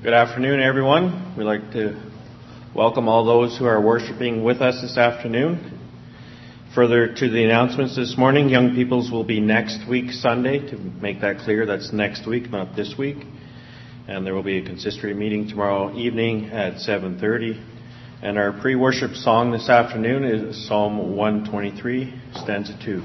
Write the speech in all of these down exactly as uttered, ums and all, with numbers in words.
Good afternoon, everyone. We'd like to welcome all those who are worshiping with us this afternoon. Further to the announcements this morning, Young Peoples will be next week, Sunday. To make that clear, that's next week, not this week. And there will be a consistory meeting tomorrow evening at seven thirty. And our pre-worship song this afternoon is Psalm one twenty-three, stanza two.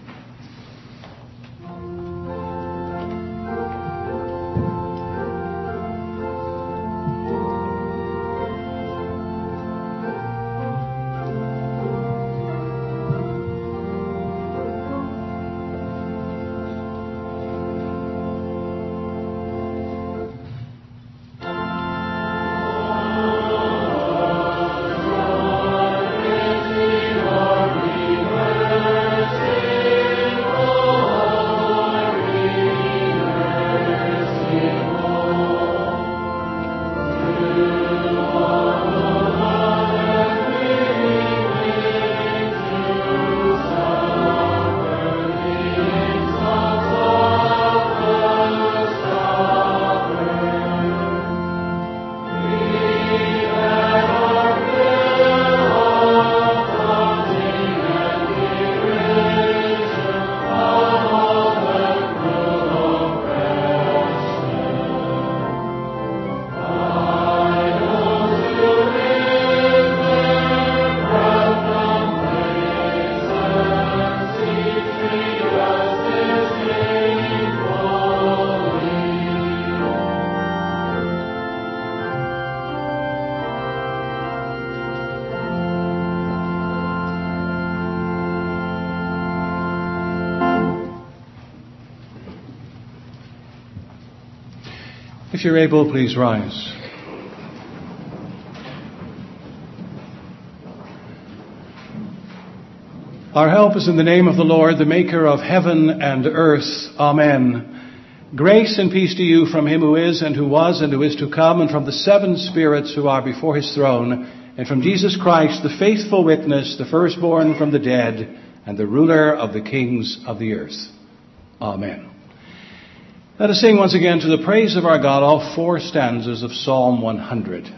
If you're able, please rise. Our help is in the name of the Lord, the maker of heaven and earth. Amen. Grace and peace to you from him who is and who was and who is to come, and from the seven spirits who are before his throne, and from Jesus Christ, the faithful witness, the firstborn from the dead, and the ruler of the kings of the earth. Amen. Let us sing once again to the praise of our God all four stanzas of Psalm one hundred.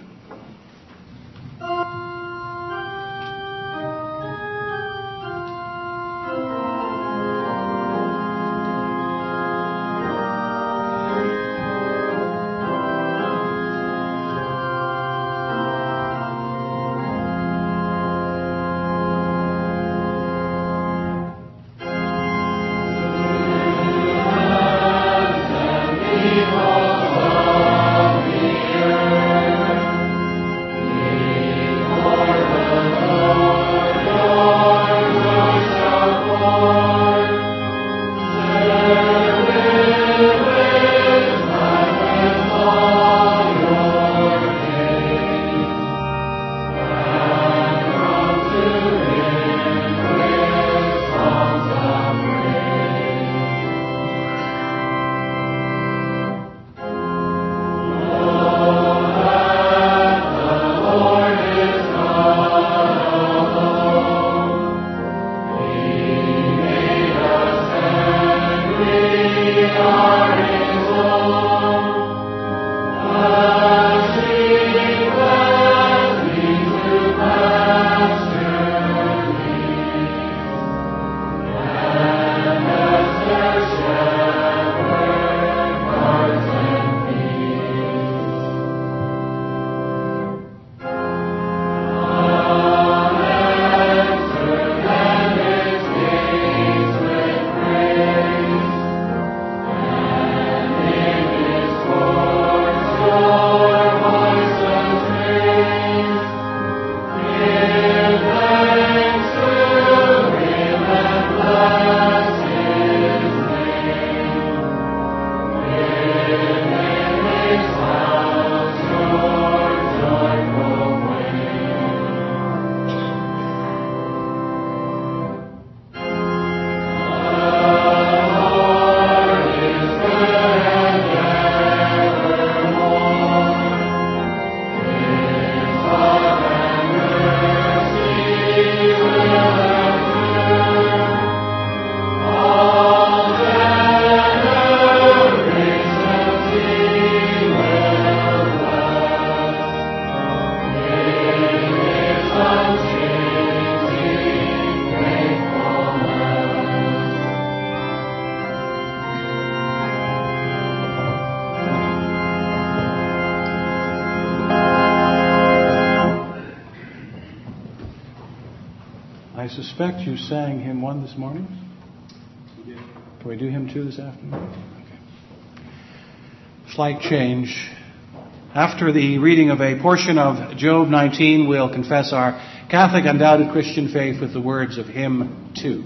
I suspect you sang hymn one this morning. Can we do hymn two this afternoon? Okay. Slight change. After the reading of a portion of Job nineteen, we'll confess our Catholic undoubted Christian faith with the words of hymn two.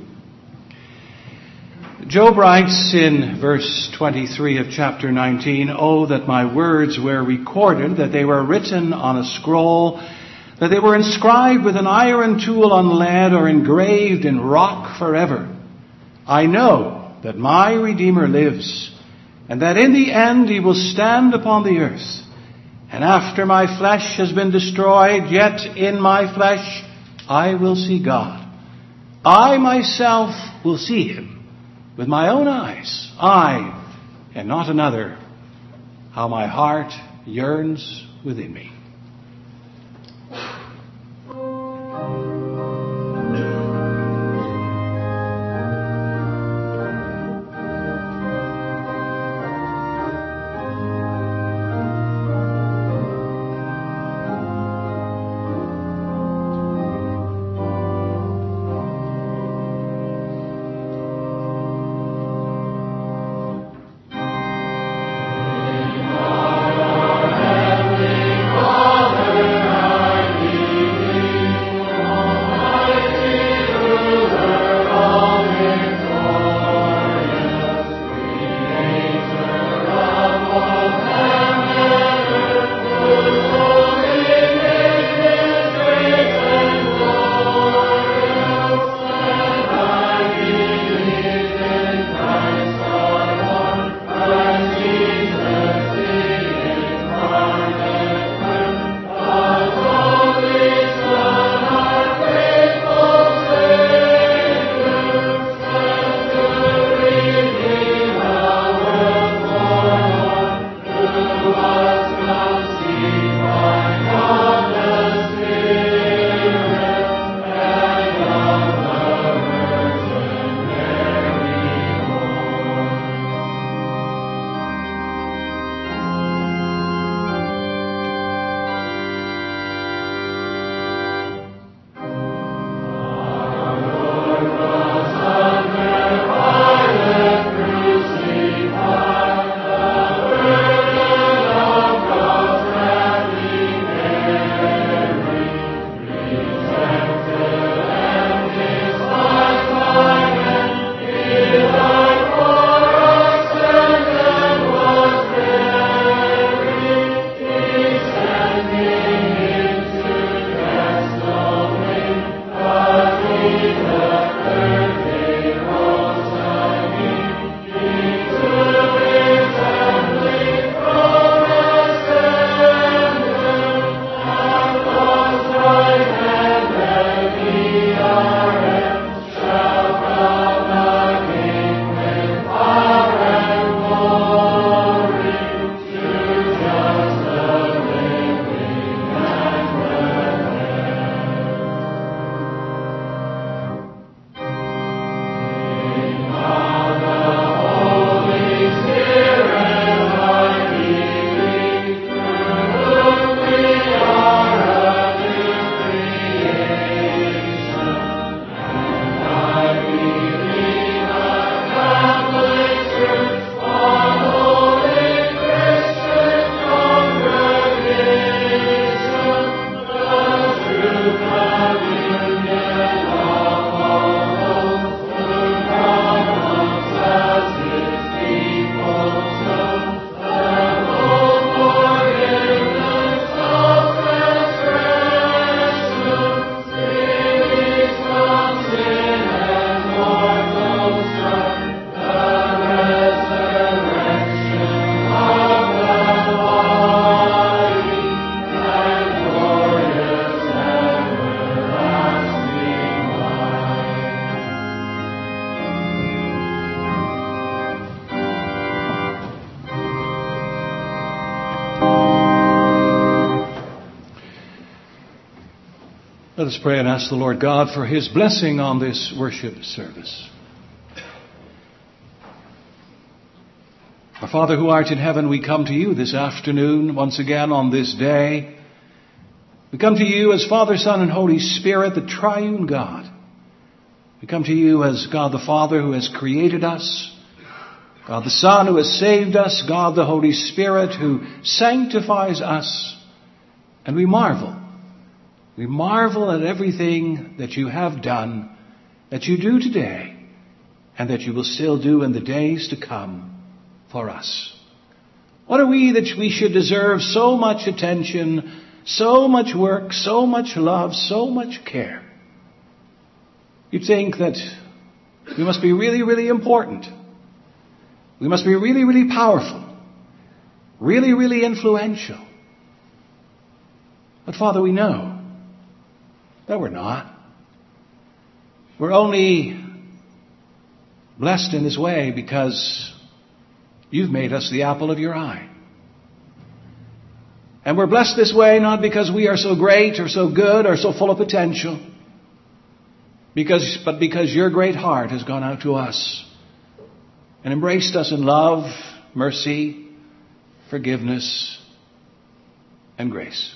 Job writes in verse twenty-three of chapter nineteen, "Oh, that my words were recorded, that they were written on a scroll, that they were inscribed with an iron tool on lead or engraved in rock forever. I know that my Redeemer lives, and that in the end he will stand upon the earth. And after my flesh has been destroyed, yet in my flesh I will see God. I myself will see him with my own eyes, I and not another. How my heart yearns within me." Let us pray and ask the Lord God for His blessing on this worship service. Our Father who art in heaven, we come to you this afternoon, once again on this day. We come to you as Father, Son, and Holy Spirit, the triune God. We come to you as God the Father who has created us, God the Son who has saved us, God the Holy Spirit who sanctifies us, and we marvel. We marvel at everything that you have done, that you do today, and that you will still do in the days to come for us. What are we that we should deserve so much attention, so much work, so much love, so much care? You'd think that we must be really, really important. We must be really, really powerful, really, really influential. But Father, we know that we're not. We're only blessed in this way because you've made us the apple of your eye. And we're blessed this way not because we are so great or so good or so full of potential, because, but because your great heart has gone out to us and embraced us in love, mercy, forgiveness, and grace.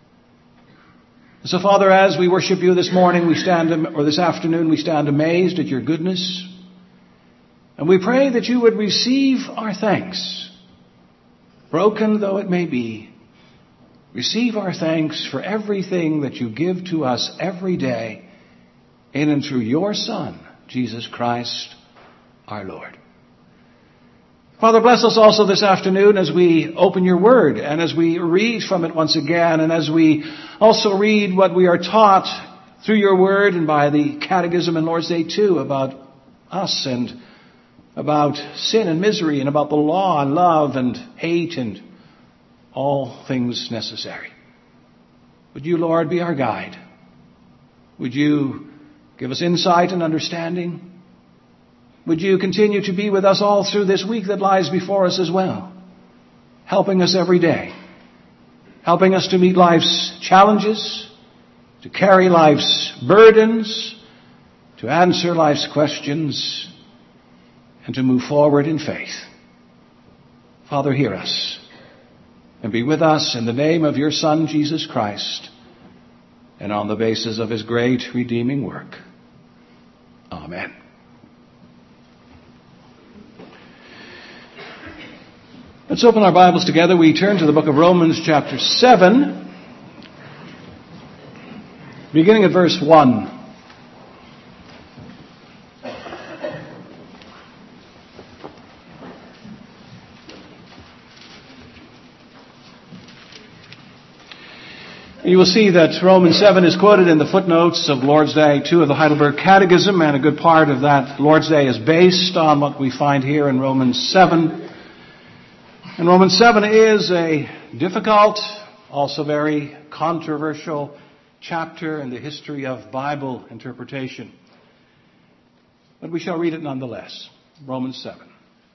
So, Father, as we worship you this morning, we stand, or this afternoon, we stand amazed at your goodness. And we pray that you would receive our thanks, broken though it may be. Receive our thanks for everything that you give to us every day in and through your Son, Jesus Christ, our Lord. Father, bless us also this afternoon as we open your word and as we read from it once again, and as we also read what we are taught through your word and by the Catechism and Lord's Day too about us and about sin and misery and about the law and love and hate and all things necessary. Would you, Lord, be our guide? Would you give us insight and understanding? Would you continue to be with us all through this week that lies before us as well, helping us every day, helping us to meet life's challenges, to carry life's burdens, to answer life's questions, and to move forward in faith. Father, hear us and be with us in the name of your Son, Jesus Christ, and on the basis of his great redeeming work. Amen. Let's open our Bibles together. We turn to the book of Romans chapter seven, beginning at verse one. You will see that Romans seven is quoted in the footnotes of Lord's Day two of the Heidelberg Catechism, and a good part of that Lord's Day is based on what we find here in Romans seven. And Romans seven is a difficult, also very controversial chapter in the history of Bible interpretation. But we shall read it nonetheless. Romans seven.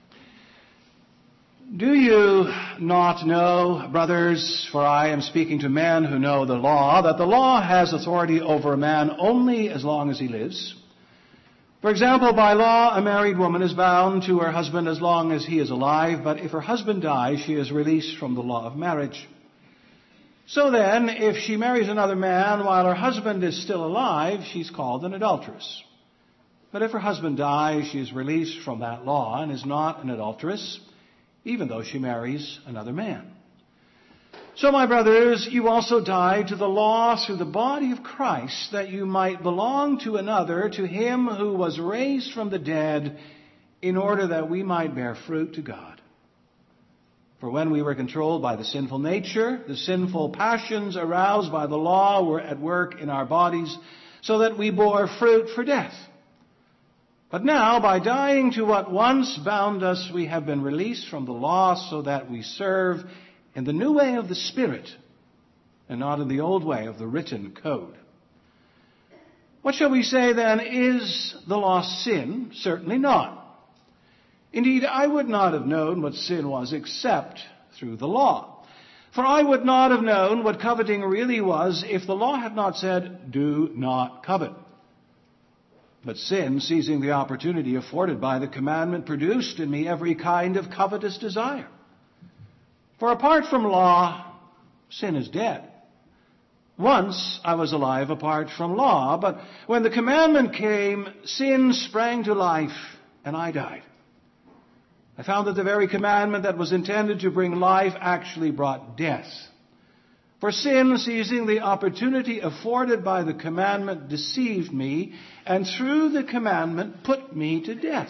Do you not know, brothers, for I am speaking to men who know the law, that the law has authority over a man only as long as he lives? For example, by law, a married woman is bound to her husband as long as he is alive, but if her husband dies, she is released from the law of marriage. So then, if she marries another man while her husband is still alive, she's called an adulteress. But if her husband dies, she is released from that law and is not an adulteress, even though she marries another man. So, my brothers, you also died to the law through the body of Christ, that you might belong to another, to him who was raised from the dead, in order that we might bear fruit to God. For when we were controlled by the sinful nature, the sinful passions aroused by the law were at work in our bodies, so that we bore fruit for death. But now, by dying to what once bound us, we have been released from the law, so that we serve in the new way of the Spirit, and not in the old way of the written code. What shall we say then? Is the law sin? Certainly not. Indeed, I would not have known what sin was except through the law. For I would not have known what coveting really was if the law had not said, do not covet. But sin, seizing the opportunity afforded by the commandment, produced in me every kind of covetous desire. For apart from law, sin is dead. Once I was alive apart from law, but when the commandment came, sin sprang to life, and I died. I found that the very commandment that was intended to bring life actually brought death. For sin, seizing the opportunity afforded by the commandment, deceived me, and through the commandment put me to death.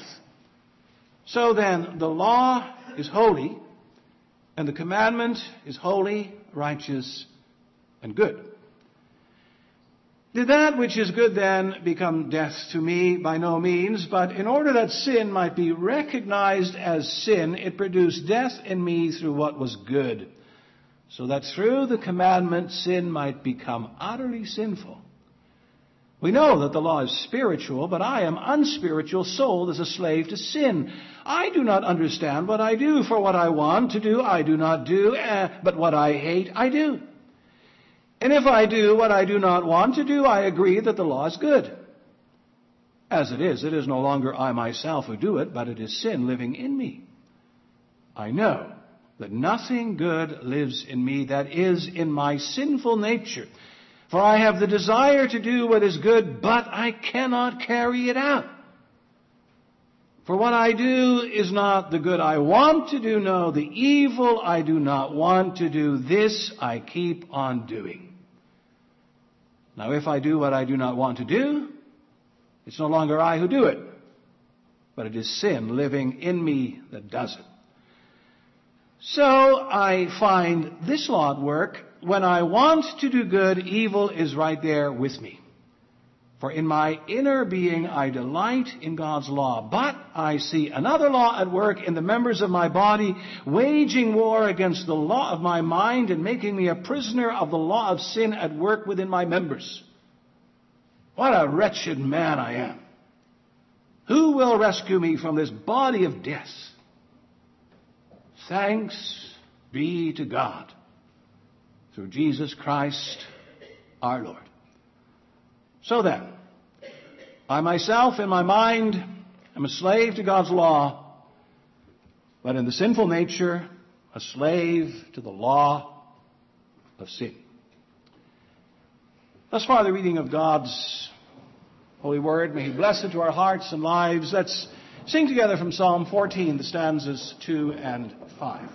So then, the law is holy, and the commandment is holy, righteous, and good. Did that which is good then become death to me? By no means, but in order that sin might be recognized as sin, it produced death in me through what was good, so that through the commandment sin might become utterly sinful. We know that the law is spiritual, but I am unspiritual, sold as a slave to sin. I do not understand what I do, for what I want to do I do not do, uh, but what I hate I do. And if I do what I do not want to do, I agree that the law is good. As it is, it is no longer I myself who do it, but it is sin living in me. I know that nothing good lives in me, that is, in my sinful nature. For I have the desire to do what is good, but I cannot carry it out. For what I do is not the good I want to do, no, the evil I do not want to do, this I keep on doing. Now if I do what I do not want to do, it's no longer I who do it, but it is sin living in me that does it. So I find this law at work. When I want to do good, evil is right there with me. For in my inner being I delight in God's law, but I see another law at work in the members of my body, waging war against the law of my mind and making me a prisoner of the law of sin at work within my members. What a wretched man I am! Who will rescue me from this body of death? Thanks be to God through Jesus Christ our Lord. So then, I myself in my mind am a slave to God's law, but in the sinful nature, a slave to the law of sin. Thus far the reading of God's holy word. May He bless it to our hearts and lives. Let's sing together from Psalm fourteen, the stanzas two and five.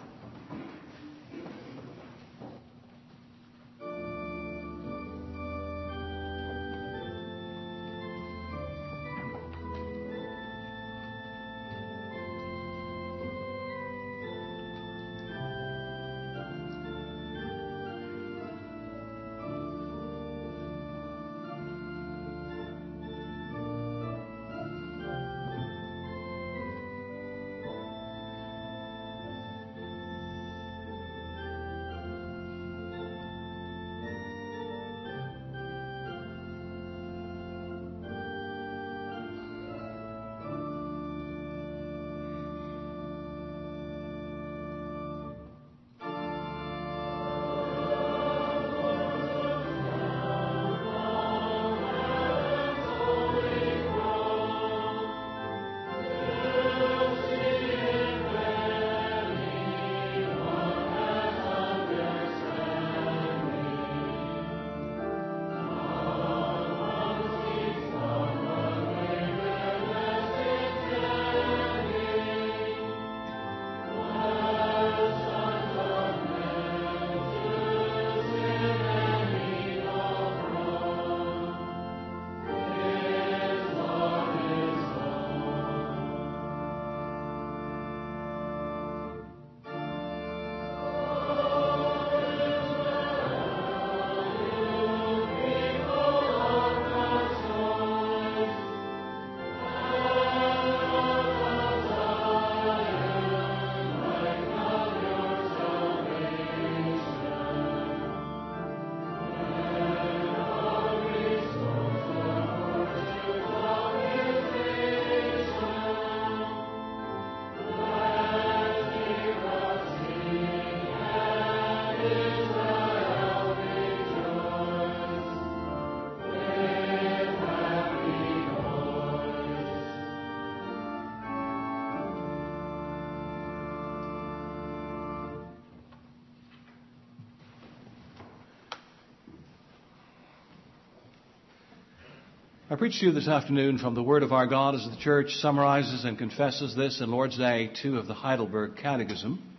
I preach to you this afternoon from the Word of our God as the Church summarizes and confesses this in Lord's Day two of the Heidelberg Catechism.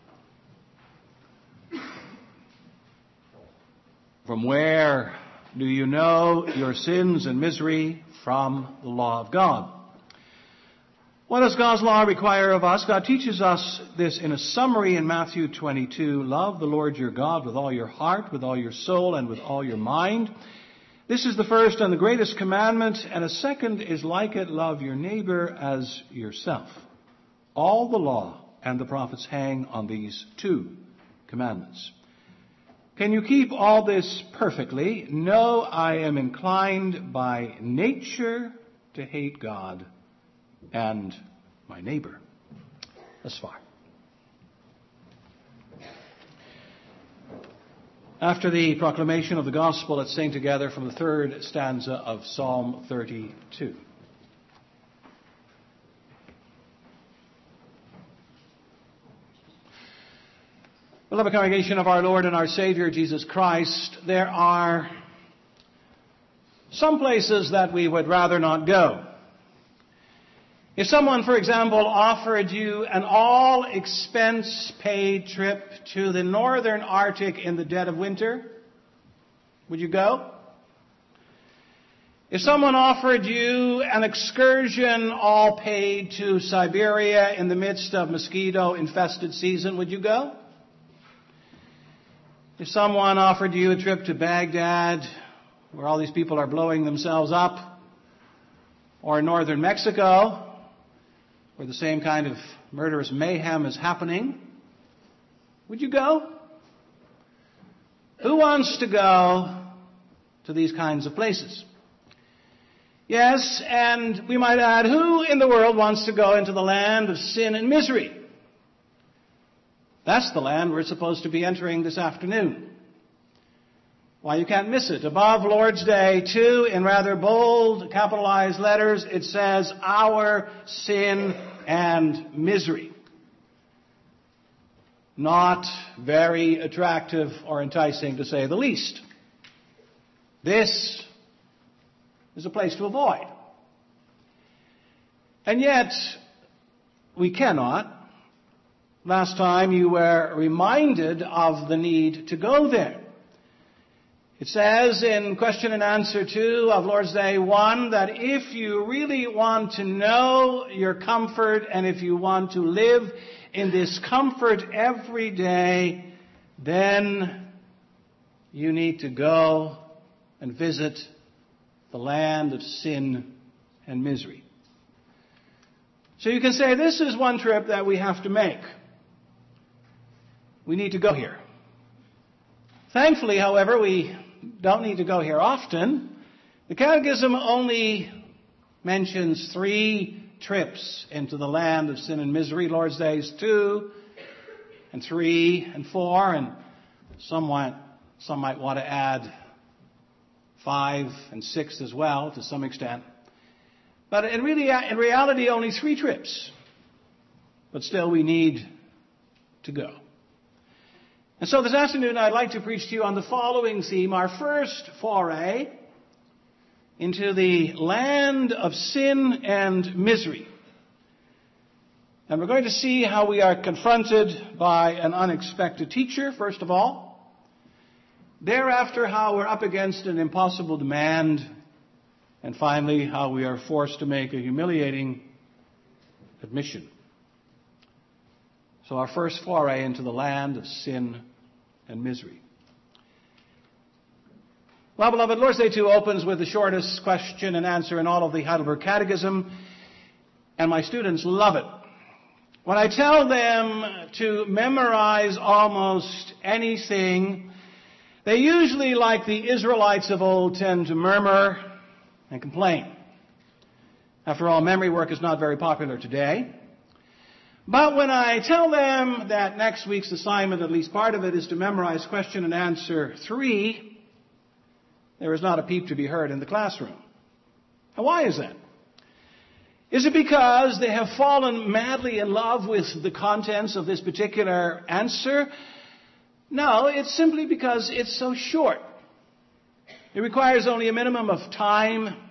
From where do you know your sins and misery? From the law of God. What does God's law require of us? God teaches us this in a summary in Matthew twenty-two. Love the Lord your God with all your heart, with all your soul, and with all your mind. This is the first and the greatest commandment, and a second is like it, love your neighbor as yourself. All the law and the prophets hang on these two commandments. Can you keep all this perfectly? No, I am inclined by nature to hate God and my neighbor. Thus far. After the proclamation of the gospel, let's sing together from the third stanza of Psalm thirty-two. Beloved congregation of our Lord and our Savior Jesus Christ, there are some places that we would rather not go. If someone, for example, offered you an all-expense-paid trip to the northern Arctic in the dead of winter, would you go? If someone offered you an excursion all paid to Siberia in the midst of mosquito-infested season, would you go? If someone offered you a trip to Baghdad, where all these people are blowing themselves up, or northern Mexico, where the same kind of murderous mayhem is happening, would you go? Who wants to go to these kinds of places? Yes, and we might add, who in the world wants to go into the land of sin and misery? That's the land we're supposed to be entering this afternoon. Why, you can't miss it. Above Lord's Day two, in rather bold capitalized letters, it says, our sin and misery. Not very attractive or enticing, to say the least. This is a place to avoid. And yet, we cannot. Last time you were reminded of the need to go there. It says in question and answer two of Lord's Day one that if you really want to know your comfort and if you want to live in this comfort every day, then you need to go and visit the land of sin and misery. So you can say this is one trip that we have to make. We need to go here. Thankfully, however, we don't need to go here often. The Catechism only mentions three trips into the land of sin and misery. Lord's Days two and three and four, and some might, some might want to add five and six as well to some extent. But in, really, in reality, only three trips. But still, we need to go. And so this afternoon I'd like to preach to you on the following theme, our first foray into the land of sin and misery. And we're going to see how we are confronted by an unexpected teacher, first of all. Thereafter, how we're up against an impossible demand. And finally, how we are forced to make a humiliating admission. So our first foray into the land of sin and misery. Well, beloved, Lord's Day two opens with the shortest question and answer in all of the Heidelberg Catechism, and my students love it. When I tell them to memorize almost anything, they usually, like the Israelites of old, tend to murmur and complain. After all, memory work is not very popular today. But when I tell them that next week's assignment, at least part of it, is to memorize question and answer three, there is not a peep to be heard in the classroom. And why is that? Is it because they have fallen madly in love with the contents of this particular answer? No, it's simply because it's so short. It requires only a minimum of time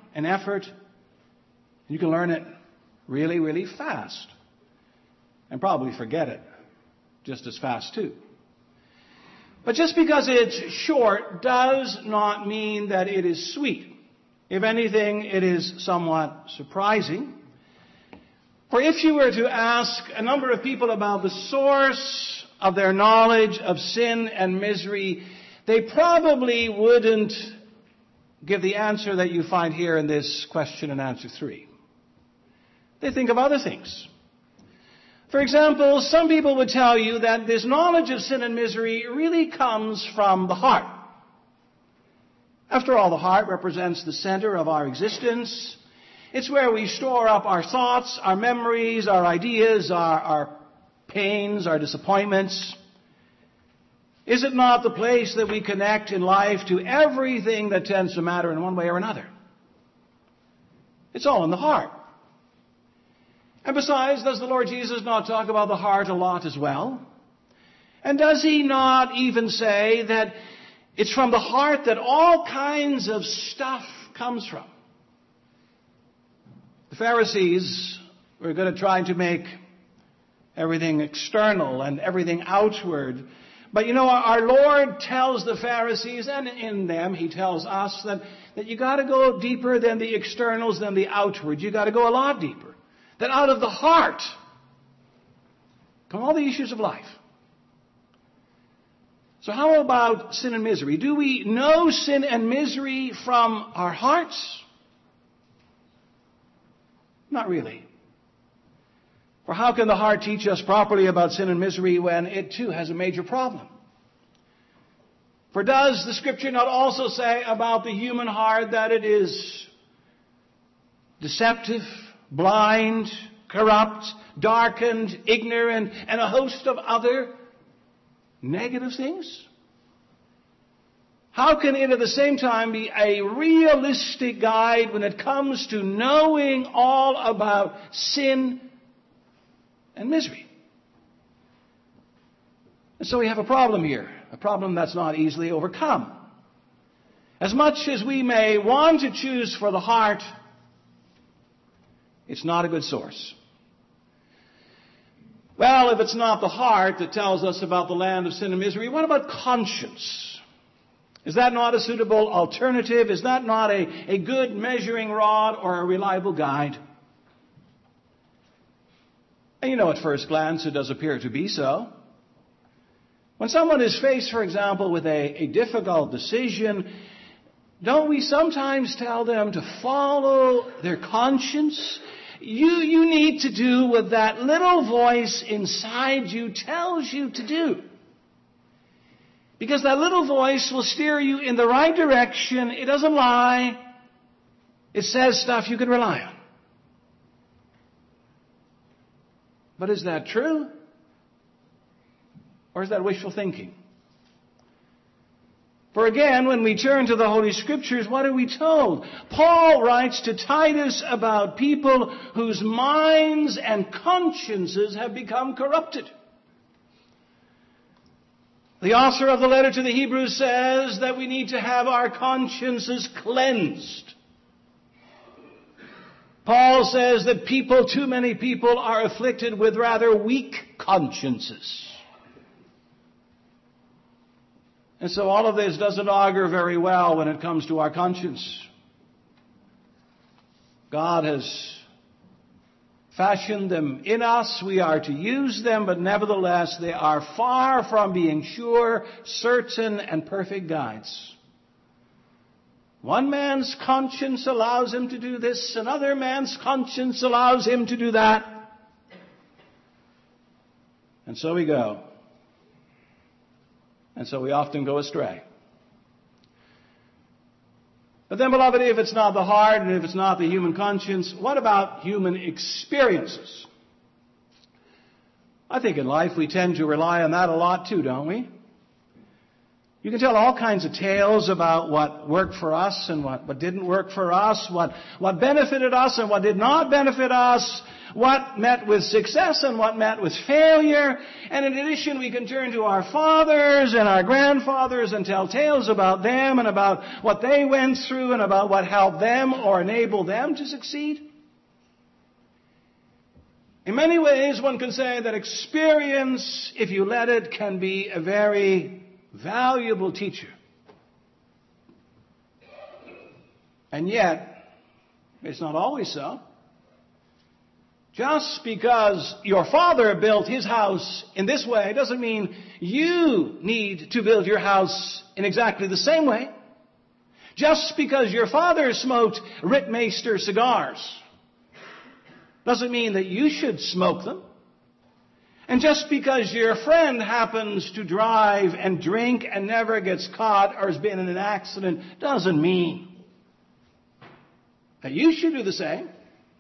and effort. You can learn it really, really fast. And probably forget it just as fast too. But just because it's short does not mean that it is sweet. If anything, it is somewhat surprising. For if you were to ask a number of people about the source of their knowledge of sin and misery, they probably wouldn't give the answer that you find here in this question and answer three. They think of other things. For example, some people would tell you that this knowledge of sin and misery really comes from the heart. After all, the heart represents the center of our existence. It's where we store up our thoughts, our memories, our ideas, our, our pains, our disappointments. Is it not the place that we connect in life to everything that tends to matter in one way or another? It's all in the heart. And besides, does the Lord Jesus not talk about the heart a lot as well? And does he not even say that it's from the heart that all kinds of stuff comes from? The Pharisees were good at trying to make everything external and everything outward. But you know, our Lord tells the Pharisees, and in them he tells us, that, that you got to go deeper than the externals, than the outward. You got to go a lot deeper. That out of the heart come all the issues of life. So how about sin and misery? Do we know sin and misery from our hearts? Not really. For how can the heart teach us properly about sin and misery when it too has a major problem? For does the Scripture not also say about the human heart that it is deceptive, blind, corrupt, darkened, ignorant, and a host of other negative things? How can it at the same time be a realistic guide when it comes to knowing all about sin and misery? And so we have a problem here, a problem that's not easily overcome. As much as we may want to choose for the heart, it's not a good source. Well, if it's not the heart that tells us about the land of sin and misery, what about conscience? Is that not a suitable alternative? Is that not a, a good measuring rod or a reliable guide? And you know, at first glance, it does appear to be so. When someone is faced, for example, with a, a difficult decision, don't we sometimes tell them to follow their conscience? You, you need to do what that little voice inside you tells you to do. Because that little voice will steer you in the right direction. It doesn't lie. It says stuff you can rely on. But is that true? Or is that wishful thinking? For again, when we turn to the Holy Scriptures, what are we told? Paul writes to Titus about people whose minds and consciences have become corrupted. The author of the letter to the Hebrews says that we need to have our consciences cleansed. Paul says that people, too many people, are afflicted with rather weak consciences. And so all of this doesn't augur very well when it comes to our conscience. God has fashioned them in us. We are to use them, but nevertheless, they are far from being sure, certain, and perfect guides. One man's conscience allows him to do this, another man's conscience allows him to do that. And so we go. And so we often go astray. But then, beloved, if it's not the heart and if it's not the human conscience, what about human experiences? I think in life we tend to rely on that a lot too, don't we? You can tell all kinds of tales about what worked for us and what, what didn't work for us, what, what benefited us and what did not benefit us, what met with success and what met with failure. And in addition, we can turn to our fathers and our grandfathers and tell tales about them and about what they went through and about what helped them or enabled them to succeed. In many ways, one can say that experience, if you let it, can be a very valuable teacher. And yet, it's not always so. Just because your father built his house in this way doesn't mean you need to build your house in exactly the same way. Just because your father smoked Rittmeister cigars doesn't mean that you should smoke them. And just because your friend happens to drive and drink and never gets caught or has been in an accident doesn't mean that you should do the same.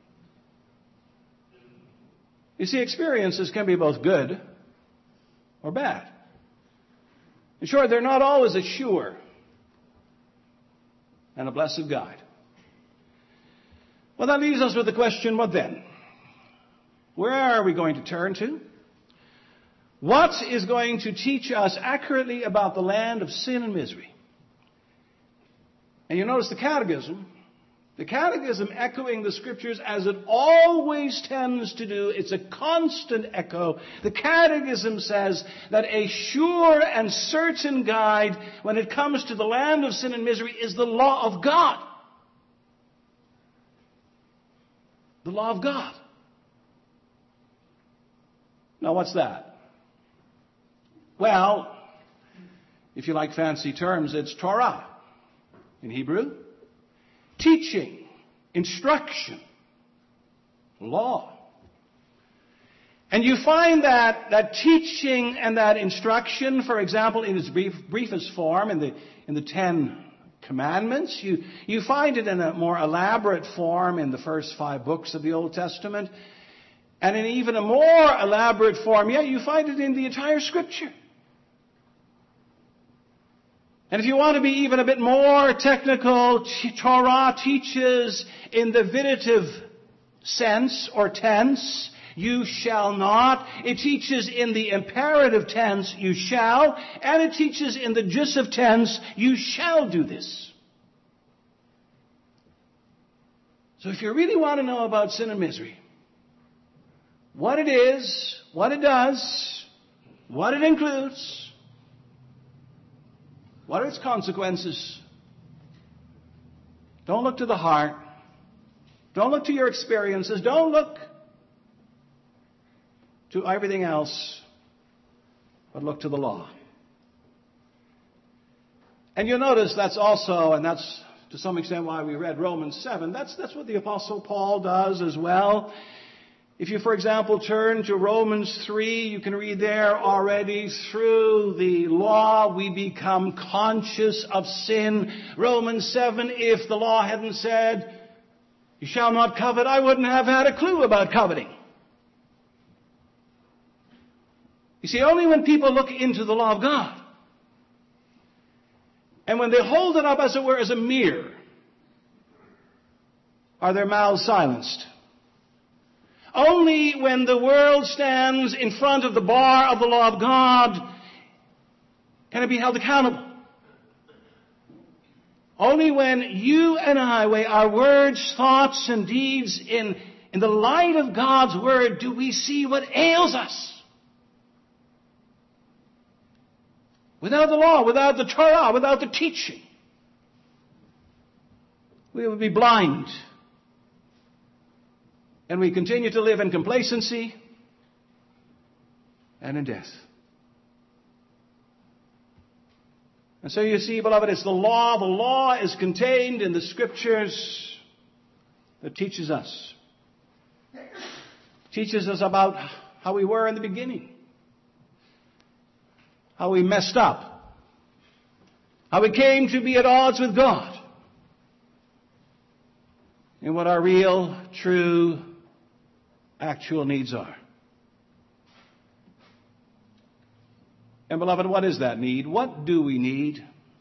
You see, experiences can be both good or bad. In short, they're not always a sure and a blessed guide. Well, that leaves us with the question, what then? Where are we going to turn to? What is going to teach us accurately about the land of sin and misery? And you notice the catechism. The catechism echoing the scriptures as it always tends to do. It's a constant echo. The catechism says that a sure and certain guide when it comes to the land of sin and misery is the law of God. The law of God. Now what's that? Well, if you like fancy terms, it's Torah in Hebrew. Teaching, instruction, law. And you find that, that teaching and that instruction, for example, in its brief, briefest form, in the, in the Ten Commandments, you, you find it in a more elaborate form in the first five books of the Old Testament, and in even a more elaborate form, yet you find it in the entire Scripture. And if you want to be even a bit more technical, Torah teaches in the vitiative sense or tense, you shall not. It teaches in the imperative tense, you shall. And it teaches in the jussive tense, you shall do this. So if you really want to know about sin and misery, what it is, what it does, what it includes, what are its consequences? Don't look to the heart. Don't look to your experiences. Don't look to everything else, but look to the law. And you'll notice that's also, and that's to some extent why we read Romans seven, that's, that's what the Apostle Paul does as well. If you, for example, turn to Romans three, you can read there already, through the law we become conscious of sin. Romans seven, if the law hadn't said, you shall not covet, I wouldn't have had a clue about coveting. You see, only when people look into the law of God, and when they hold it up, as it were, as a mirror, are their mouths silenced. Only when the world stands in front of the bar of the law of God can it be held accountable. Only when you and I weigh our words, thoughts, and deeds in, in the light of God's Word do we see what ails us. Without the law, without the Torah, without the teaching, we would be blind. And we continue to live in complacency and in death. And so you see, beloved, it's the law. The law is contained in the Scriptures that teaches us. Teaches us about how we were in the beginning. How we messed up. How we came to be at odds with God. And what our real, true, actual needs are. And beloved, what is that need? What do we need?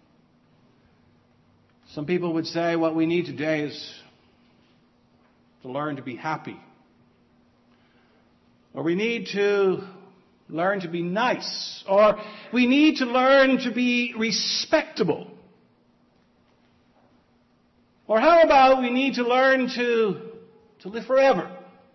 Some people would say what we need today is to learn to be happy. Or we need to learn to be nice. Or we need to learn to be respectable. Or how about we need to learn to, to live forever?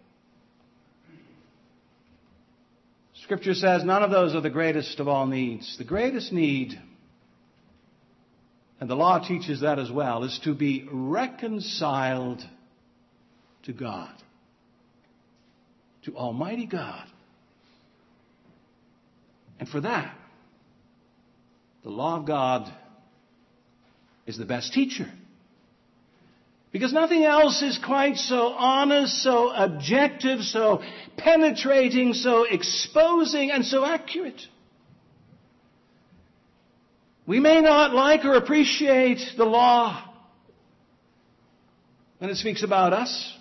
Scripture says none of those are the greatest of all needs. The greatest need, and the law teaches that as well, is to be reconciled to God, to Almighty God. And for that, the law of God is the best teacher. Because nothing else is quite so honest, so objective, so penetrating, so exposing, and so accurate. We may not like or appreciate the law when it speaks about us.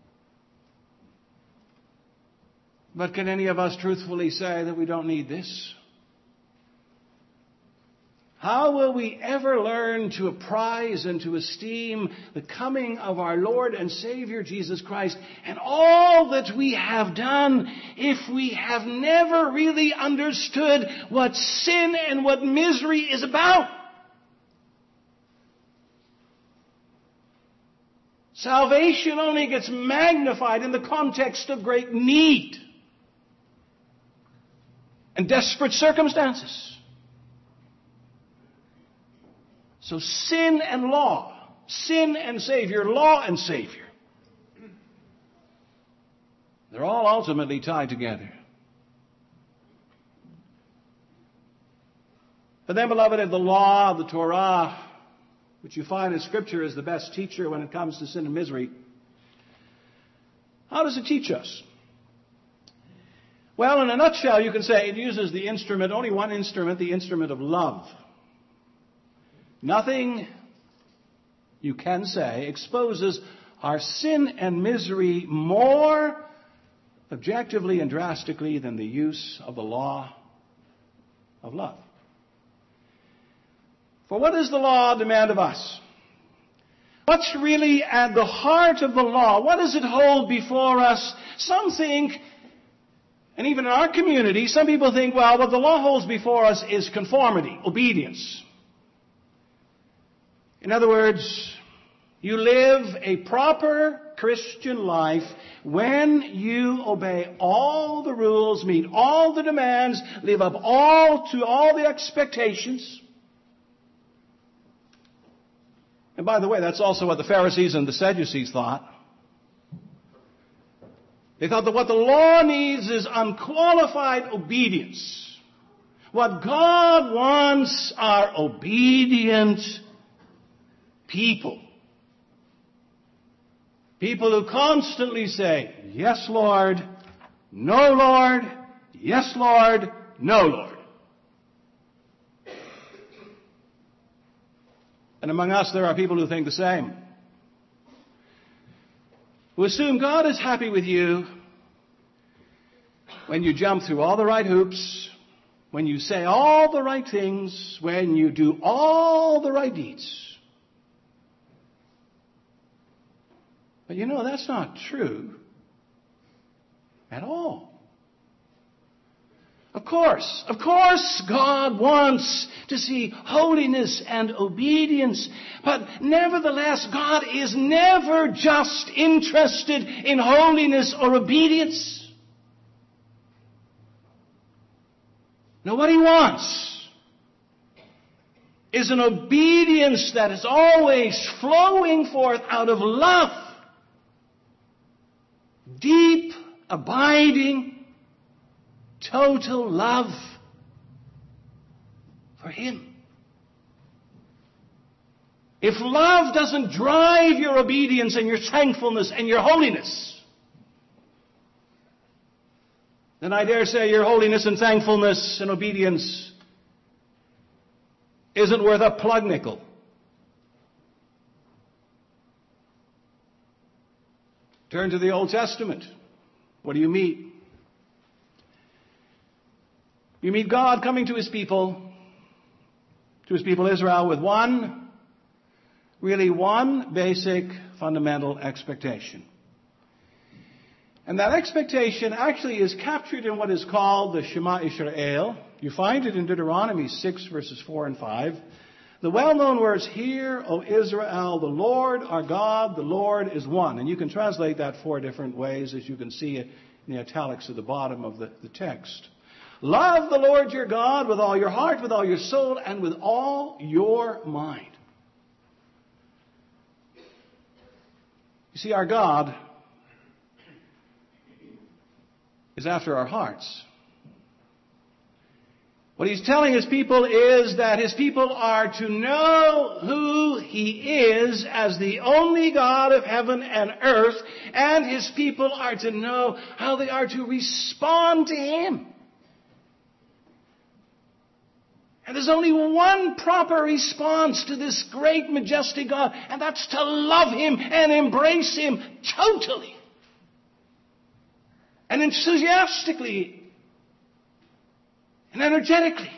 But can any of us truthfully say that we don't need this? How will we ever learn to apprize and to esteem the coming of our Lord and Savior Jesus Christ and all that we have done if we have never really understood what sin and what misery is about? Salvation only gets magnified in the context of great need and desperate circumstances. So sin and law, sin and Savior, law and Savior, they're all ultimately tied together. But then, beloved, if the law, the Torah, which you find in Scripture is the best teacher when it comes to sin and misery, how does it teach us? Well, in a nutshell, you can say it uses the instrument, only one instrument, the instrument of love. Nothing, you can say, exposes our sin and misery more objectively and drastically than the use of the law of love. For what does the law demand of us? What's really at the heart of the law? What does it hold before us? Some think, and even in our community, some people think, well, what the law holds before us is conformity, obedience. In other words, you live a proper Christian life when you obey all the rules, meet all the demands, live up all to all the expectations. And by the way, that's also what the Pharisees and the Sadducees thought. They thought that what the law needs is unqualified obedience. What God wants are obedient people. People who constantly say, yes, Lord, no, Lord, yes, Lord, no, Lord. And among us there are people who think the same. Who assume God is happy with you when you jump through all the right hoops, when you say all the right things, when you do all the right deeds. But you know, that's not true at all. Of course, of course, God wants to see holiness and obedience. But nevertheless, God is never just interested in holiness or obedience. No, what He wants is an obedience that is always flowing forth out of love. Deep, abiding, total love for Him. If love doesn't drive your obedience and your thankfulness and your holiness, then I dare say your holiness and thankfulness and obedience isn't worth a plug nickel. Turn to the Old Testament. What do you meet? You meet God coming to his people, to his people Israel, with one, really one basic fundamental expectation. And that expectation actually is captured in what is called the Shema Israel. You find it in Deuteronomy six, verses four and five. The well-known words, "Hear, O Israel, the Lord our God, the Lord is one." And you can translate that four different ways, as you can see it in the italics at the bottom of the, the text. Love the Lord your God with all your heart, with all your soul, and with all your mind. You see, our God is after our hearts. What he's telling his people is that his people are to know who he is as the only God of heaven and earth, and his people are to know how they are to respond to him. And there's only one proper response to this great, majestic God, and that's to love him and embrace him totally and enthusiastically and energetically.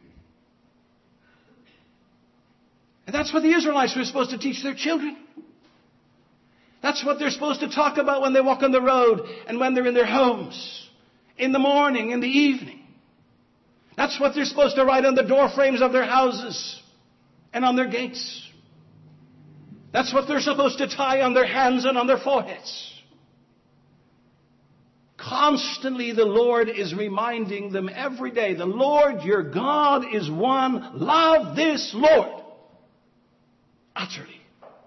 And that's what the Israelites were supposed to teach their children. That's what they're supposed to talk about when they walk on the road and when they're in their homes, in the morning, in the evening. That's what they're supposed to write on the door frames of their houses and on their gates. That's what they're supposed to tie on their hands and on their foreheads. Constantly the Lord is reminding them every day, the Lord your God is one. Love this Lord utterly.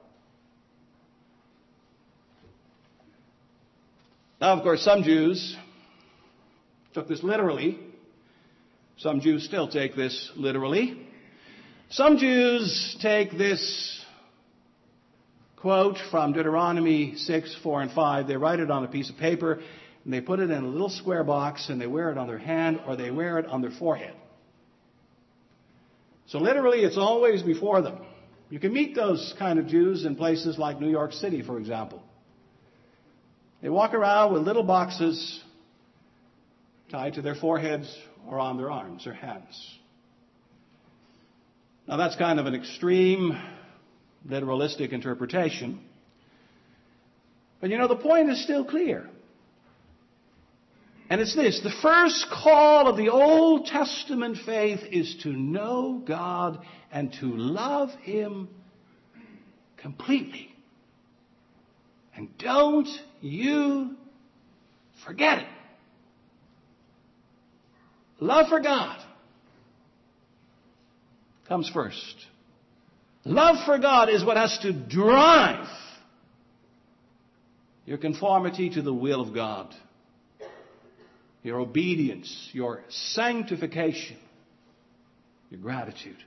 Now, of course, some Jews took this literally. Some Jews still take this literally. Some Jews take this quote from Deuteronomy six, four, and five. They write it on a piece of paper, and they put it in a little square box, and they wear it on their hand, or they wear it on their forehead. So literally, it's always before them. You can meet those kind of Jews in places like New York City, for example. They walk around with little boxes tied to their foreheads or on their arms or hands. Now that's kind of an extreme literalistic interpretation. But you know, the point is still clear. And it's this: the first call of the Old Testament faith is to know God and to love him completely. And don't you forget it. Love for God comes first. Love for God is what has to drive your conformity to the will of God, your obedience, your sanctification, your gratitude.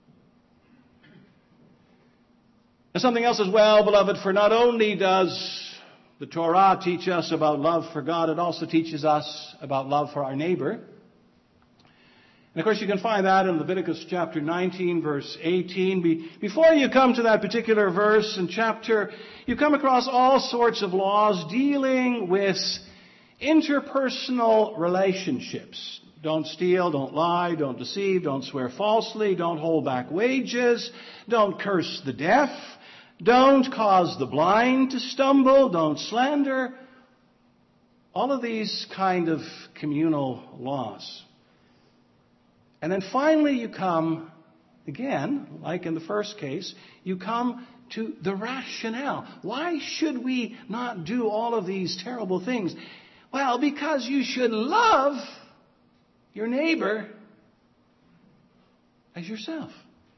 And something else as well, beloved, for not only does the Torah teach us about love for God, it also teaches us about love for our neighbor. And of course you can find that in Leviticus chapter nineteen, verse eighteen. Be, before you come to that particular verse and chapter, you come across all sorts of laws dealing with interpersonal relationships. Don't steal, don't lie, don't deceive, don't swear falsely, don't hold back wages, don't curse the deaf, don't cause the blind to stumble, don't slander. All of these kind of communal laws. And then finally you come, again, like in the first case, you come to the rationale. Why should we not do all of these terrible things? Well, because you should love your neighbor as yourself.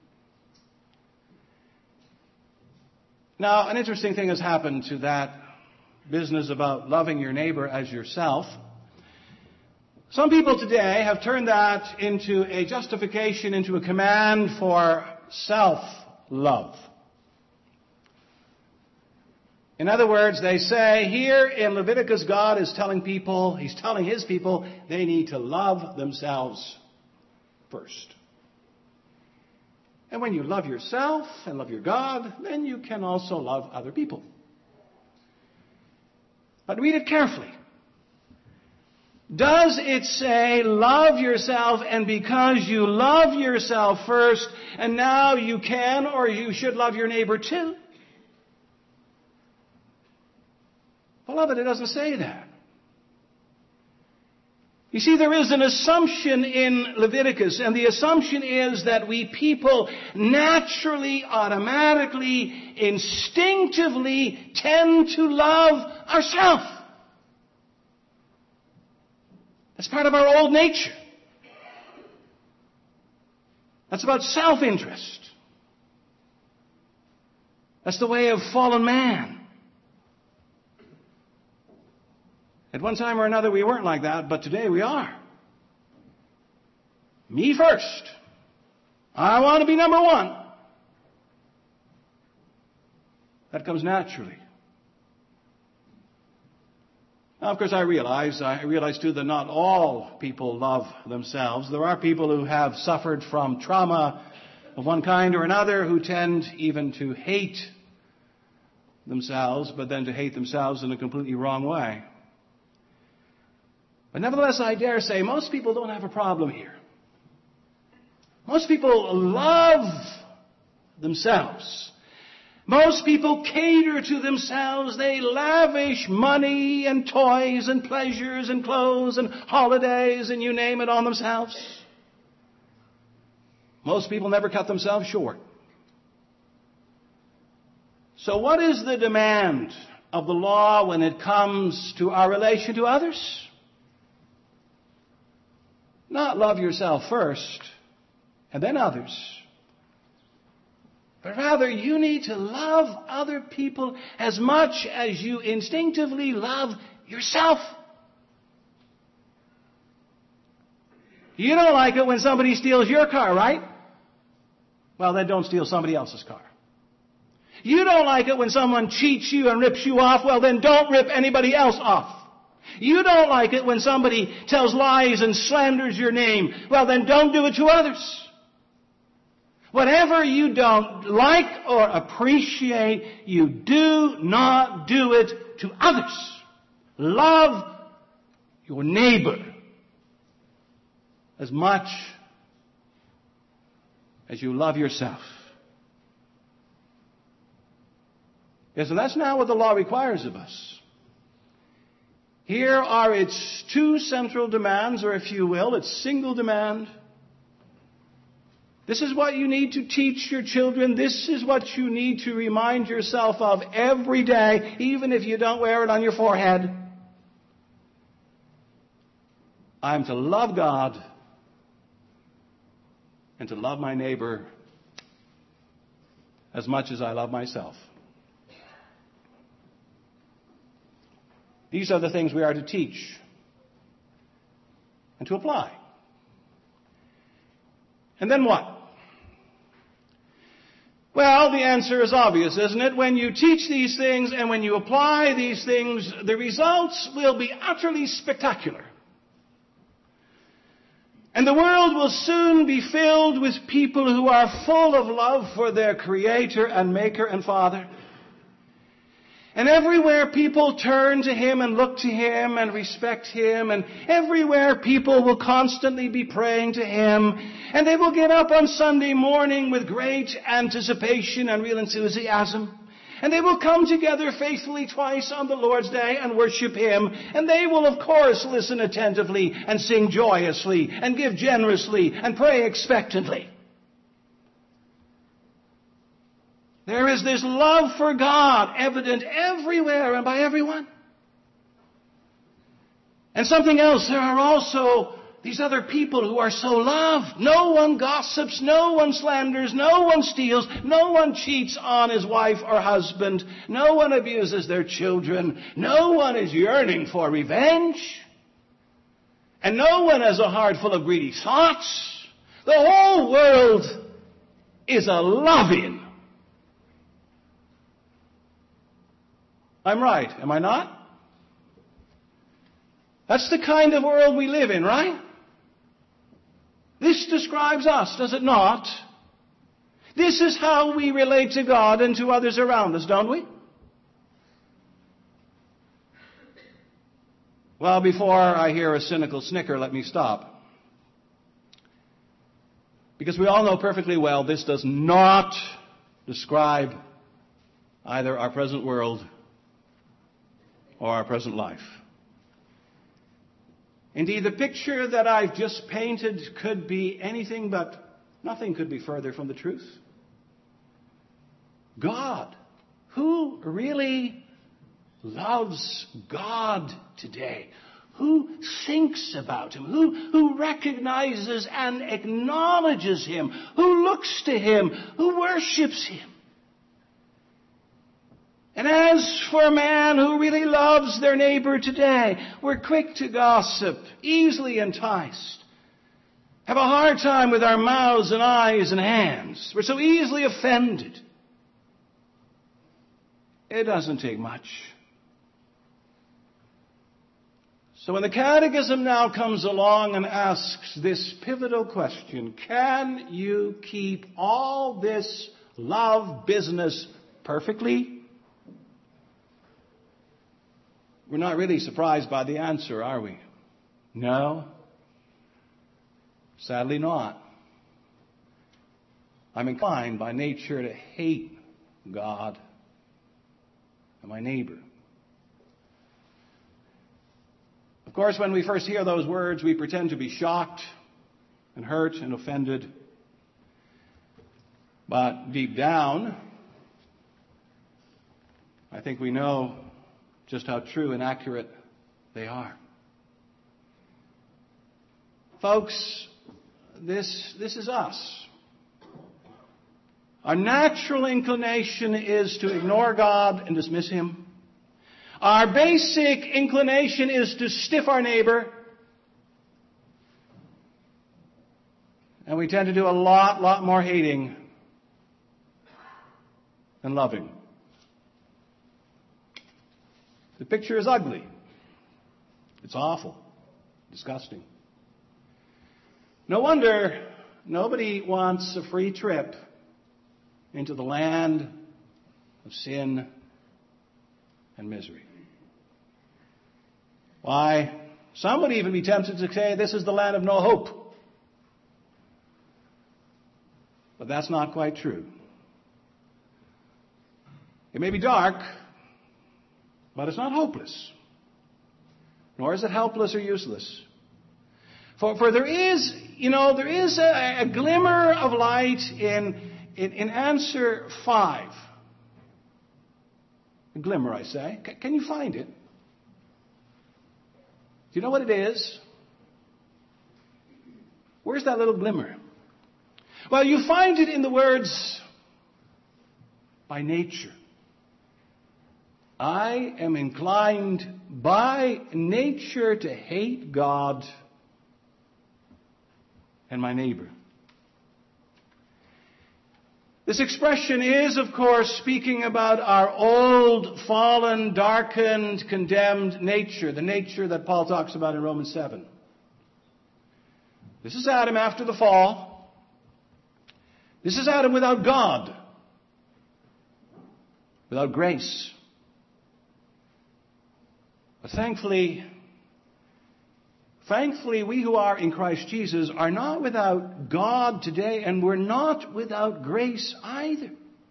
Now, an interesting thing has happened to that business about loving your neighbor as yourself. Some people today have turned that into a justification, into a command for self-love. In other words, they say here in Leviticus, God is telling people, he's telling his people, they need to love themselves first. And when you love yourself and love your God, then you can also love other people. But read it carefully. Does it say, love yourself, and because you love yourself first, and now you can or you should love your neighbor too? Beloved, it doesn't say that. You see, there is an assumption in Leviticus, and the assumption is that we people naturally, automatically, instinctively tend to love ourselves. That's part of our old nature. That's about self-interest. That's the way of fallen man. At one time or another we weren't like that, but today we are. Me first. I want to be number one. That comes naturally. Now, of course, I realize, I realize too that not all people love themselves. There are people who have suffered from trauma of one kind or another who tend even to hate themselves, but then to hate themselves in a completely wrong way. But nevertheless, I dare say most people don't have a problem here. Most people love themselves. Most people cater to themselves. They lavish money and toys and pleasures and clothes and holidays and you name it on themselves. Most people never cut themselves short. So what is the demand of the law when it comes to our relation to others? Not love yourself first, and then others. But rather, you need to love other people as much as you instinctively love yourself. You don't like it when somebody steals your car, right? Well, then don't steal somebody else's car. You don't like it when someone cheats you and rips you off. Well, then don't rip anybody else off. You don't like it when somebody tells lies and slanders your name. Well, then don't do it to others. Whatever you don't like or appreciate, you do not do it to others. Love your neighbor as much as you love yourself. Yes, and that's not what the law requires of us. Here are its two central demands, or if you will, its single demand. This is what you need to teach your children. This is what you need to remind yourself of every day, even if you don't wear it on your forehead. I am to love God and to love my neighbor as much as I love myself. These are the things we are to teach and to apply. And then what? Well, the answer is obvious, isn't it? When you teach these things and when you apply these things, the results will be utterly spectacular. And the world will soon be filled with people who are full of love for their Creator and Maker and Father. And everywhere people turn to Him and look to Him and respect Him, and everywhere people will constantly be praying to Him, and they will get up on Sunday morning with great anticipation and real enthusiasm, and they will come together faithfully twice on the Lord's Day and worship Him, and they will of course listen attentively and sing joyously and give generously and pray expectantly. There is this love for God evident everywhere and by everyone. And something else, there are also these other people who are so loved. No one gossips, no one slanders, no one steals, no one cheats on his wife or husband, no one abuses their children, no one is yearning for revenge, and no one has a heart full of greedy thoughts. The whole world is a loving. I'm right, am I not? That's the kind of world we live in, right? This describes us, does it not? This is how we relate to God and to others around us, don't we? Well, before I hear a cynical snicker, let me stop. Because we all know perfectly well this does not describe either our present world or our present life. Indeed, the picture that I've just painted could be anything but nothing could be further from the truth. God, who really loves God today? Who thinks about Him? Who, who recognizes and acknowledges Him? Who looks to Him? Who worships Him? And as for man who really loves their neighbor today, we're quick to gossip, easily enticed, have a hard time with our mouths and eyes and hands. We're so easily offended. It doesn't take much. So when the Catechism now comes along and asks this pivotal question, can you keep all this love business perfectly? We're not really surprised by the answer, are we? No. Sadly not. I'm inclined by nature to hate God and my neighbor. Of course, when we first hear those words, we pretend to be shocked and hurt and offended. But deep down, I think we know just how true and accurate they are. Folks, this, this is us. Our natural inclination is to ignore God and dismiss Him. Our basic inclination is to stiff our neighbor. And we tend to do a lot, lot more hating than loving. The picture is ugly. It's awful. Disgusting. No wonder nobody wants a free trip into the land of sin and misery. Why, some would even be tempted to say this is the land of no hope. But that's not quite true. It may be dark, but it's not hopeless. Nor is it helpless or useless. For, for there is, you know, there is a, a glimmer of light in, in, in answer five. A glimmer, I say. C- can you find it? Do you know what it is? Where's that little glimmer? Well, you find it in the words, by nature. I am inclined by nature to hate God and my neighbor. This expression is, of course, speaking about our old, fallen, darkened, condemned nature, the nature that Paul talks about in Romans seven. This is Adam after the fall. This is Adam without God, without grace. But thankfully, thankfully, we who are in Christ Jesus are not without God today, and we're not without grace either.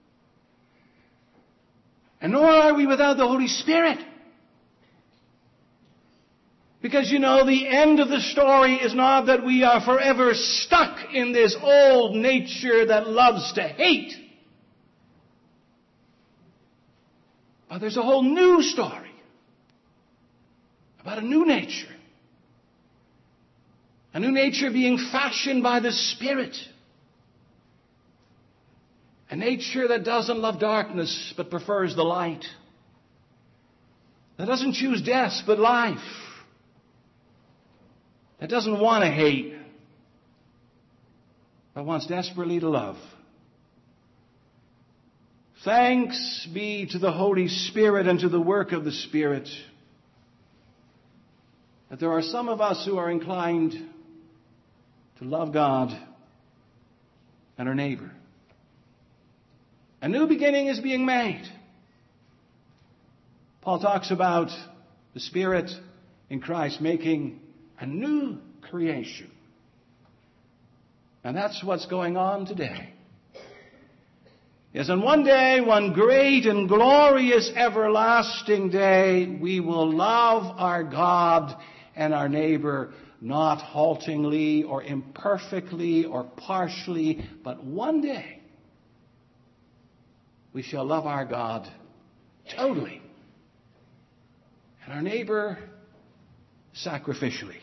And nor are we without the Holy Spirit. Because, you know, the end of the story is not that we are forever stuck in this old nature that loves to hate. But there's a whole new story about a new nature. A new nature being fashioned by the Spirit. A nature that doesn't love darkness but prefers the light. That doesn't choose death but life. That doesn't want to hate but wants desperately to love. Thanks be to the Holy Spirit and to the work of the Spirit that there are some of us who are inclined to love God and our neighbor. A new beginning is being made. Paul talks about the Spirit in Christ, making a new creation. And that's what's going on today. Yes, and one day, one great and glorious everlasting day, we will love our God and our neighbor, not haltingly or imperfectly or partially, but one day we shall love our God totally and our neighbor sacrificially.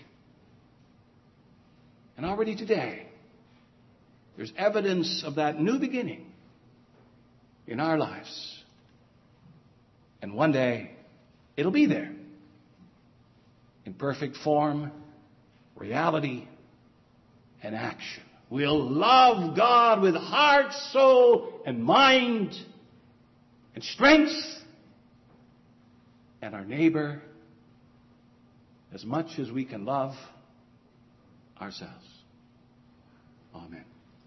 And already today, there's evidence of that new beginning in our lives. And one day, it'll be there in perfect form, reality, and action. We'll love God with heart, soul, and mind, and strength, and our neighbor as much as we can love ourselves. Amen.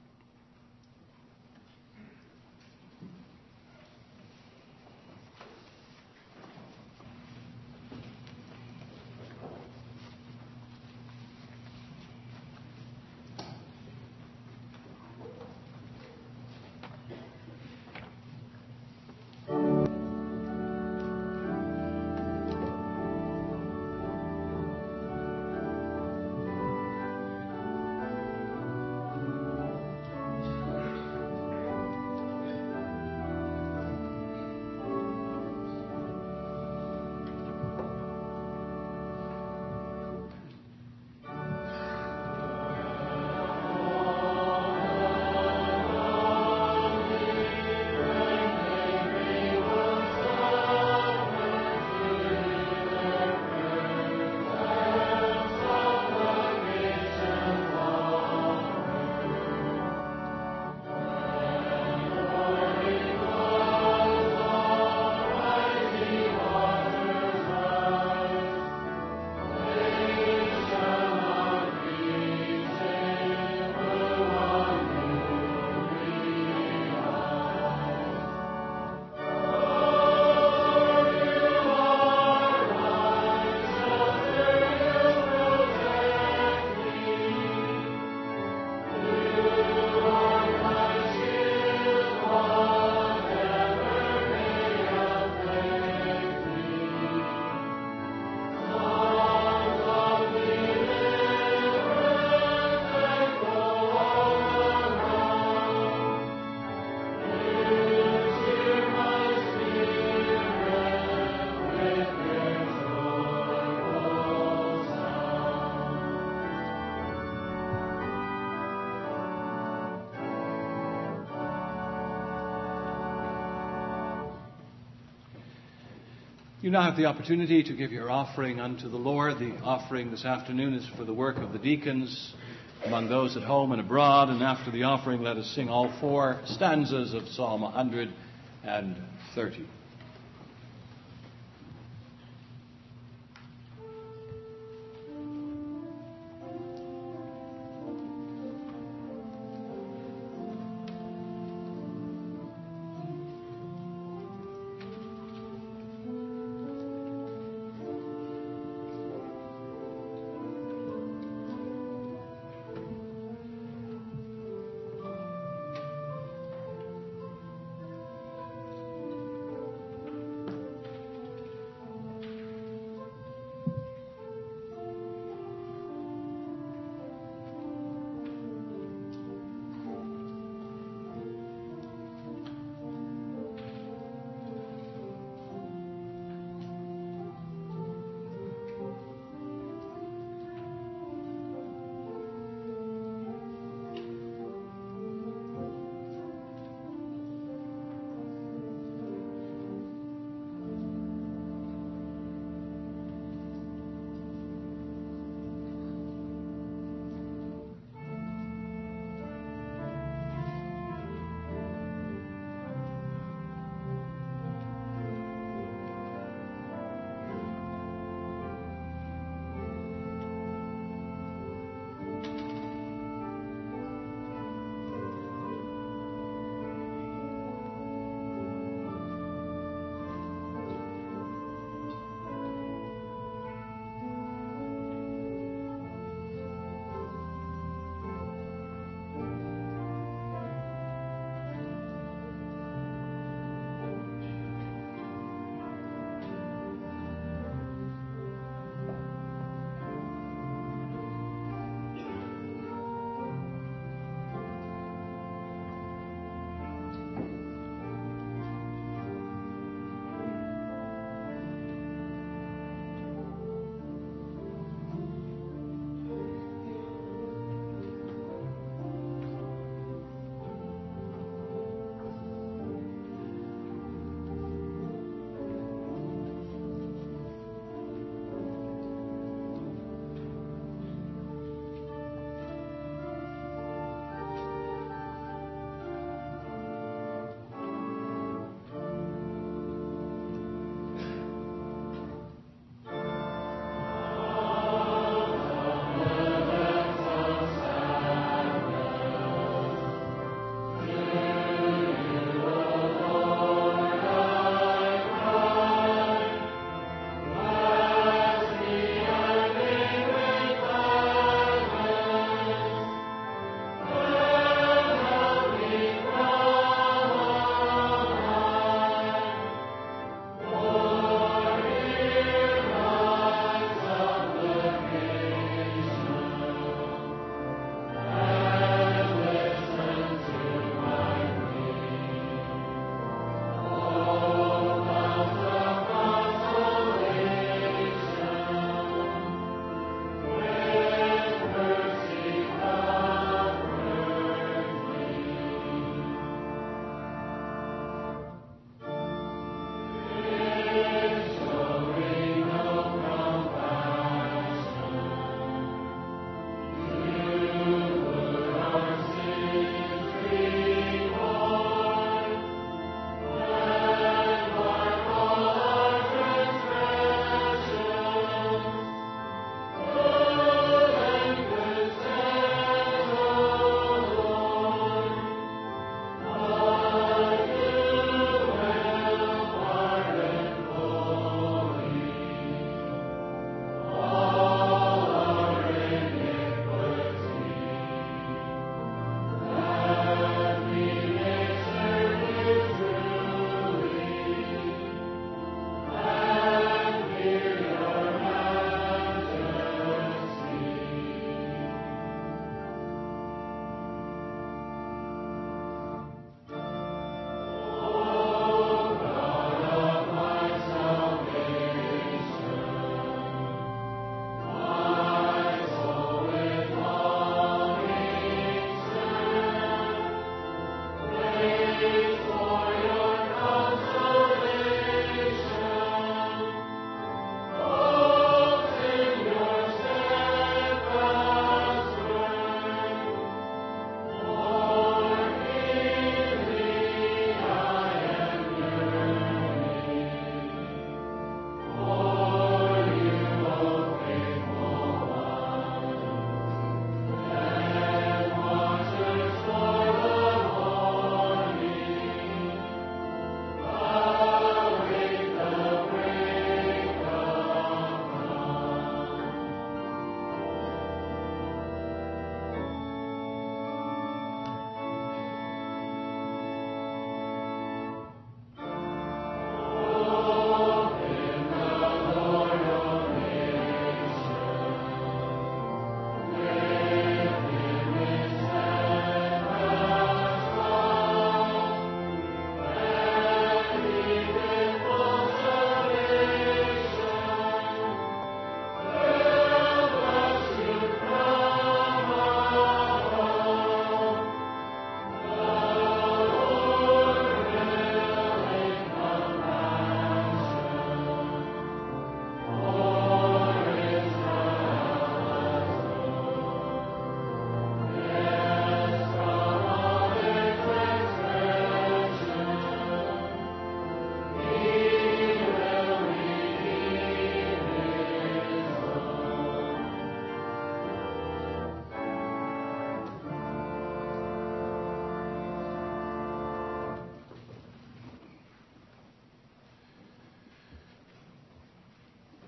You now have the opportunity to give your offering unto the Lord. The offering this afternoon is for the work of the deacons among those at home and abroad. And after the offering, let us sing all four stanzas of Psalm one hundred thirty.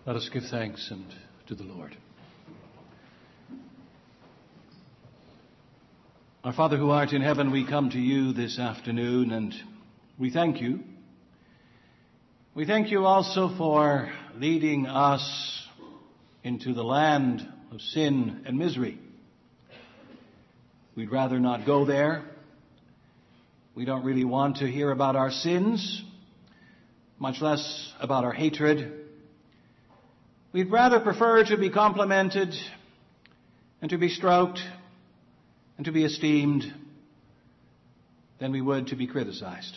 Let us give thanks and to the Lord. Our Father who art in heaven, we come to you this afternoon and we thank you. We thank you also for leading us into the land of sin and misery. We'd rather not go there. We don't really want to hear about our sins, much less about our hatred. We'd rather prefer to be complimented and to be stroked and to be esteemed than we would to be criticized.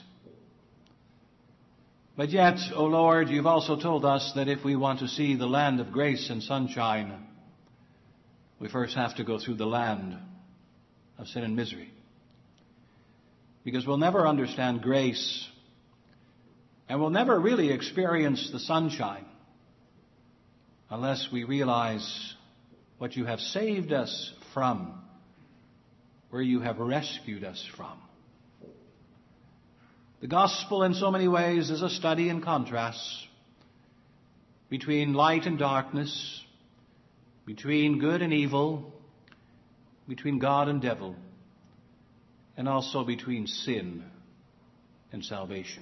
But yet, O Lord, you've also told us that if we want to see the land of grace and sunshine, we first have to go through the land of sin and misery. Because we'll never understand grace and we'll never really experience the sunshine unless we realize what you have saved us from, where you have rescued us from. The gospel in so many ways is a study in contrasts between light and darkness, between good and evil, between God and devil, and also between sin and salvation.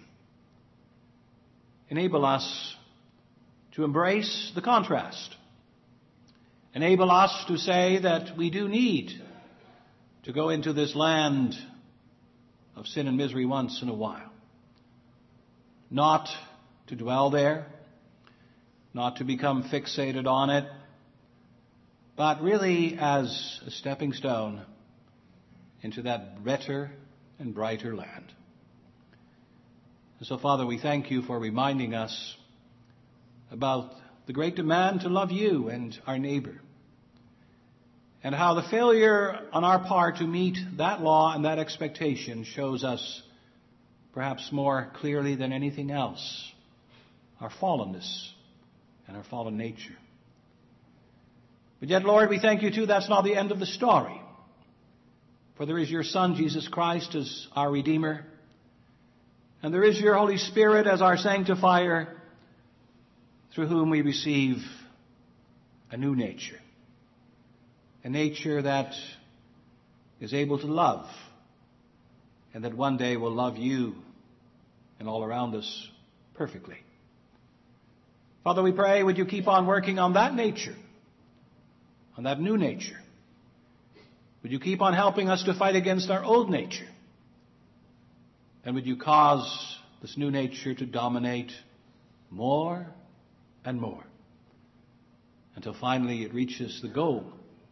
Enable us to embrace the contrast. Enable us to say that we do need to go into this land of sin and misery once in a while. Not to dwell there, not to become fixated on it, but really as a stepping stone into that better and brighter land. And so, Father, we thank you for reminding us about the great demand to love you and our neighbor, and how the failure on our part to meet that law and that expectation shows us, perhaps more clearly than anything else, our fallenness and our fallen nature. But yet, Lord, we thank you too, that's not the end of the story. For there is your Son, Jesus Christ, as our Redeemer, and there is your Holy Spirit as our sanctifier, through whom we receive a new nature. A nature that is able to love, and that one day will love you and all around us perfectly. Father, we pray, would you keep on working on that nature, on that new nature? Would you keep on helping us to fight against our old nature? And would you cause this new nature to dominate more and more, until finally it reaches the goal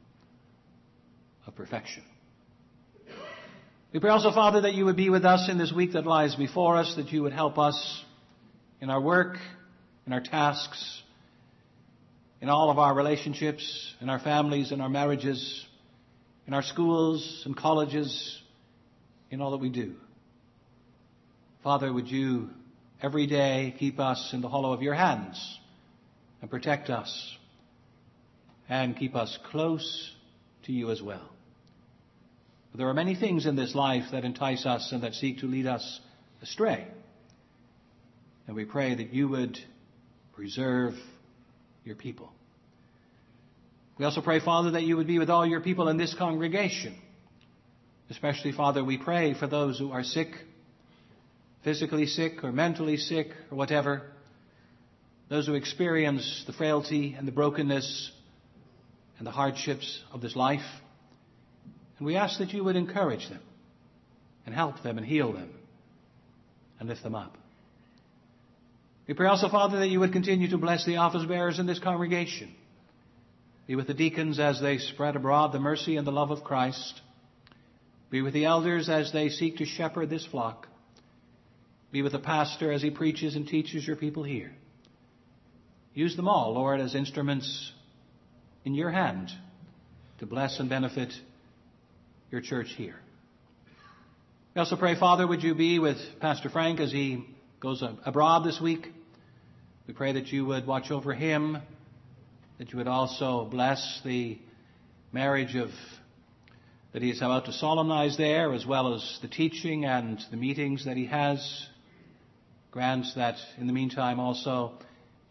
of perfection. We pray also, Father, that you would be with us in this week that lies before us, that you would help us in our work, in our tasks, in all of our relationships, in our families, in our marriages, in our schools and colleges, in all that we do. Father, would you every day keep us in the hollow of your hands and protect us and keep us close to you as well. For there are many things in this life that entice us and that seek to lead us astray. And we pray that you would preserve your people. We also pray, Father, that you would be with all your people in this congregation. Especially, Father, we pray for those who are sick, physically sick or mentally sick or whatever. Those who experience the frailty and the brokenness and the hardships of this life. And we ask that you would encourage them and help them and heal them and lift them up. We pray also, Father, that you would continue to bless the office bearers in this congregation. Be with the deacons as they spread abroad the mercy and the love of Christ. Be with the elders as they seek to shepherd this flock. Be with the pastor as he preaches and teaches your people here. Use them all, Lord, as instruments in your hand to bless and benefit your church here. We also pray, Father, would you be with Pastor Frank as he goes abroad this week. We pray that you would watch over him, that you would also bless the marriage of that he is about to solemnize there, as well as the teaching and the meetings that he has. Grant that in the meantime also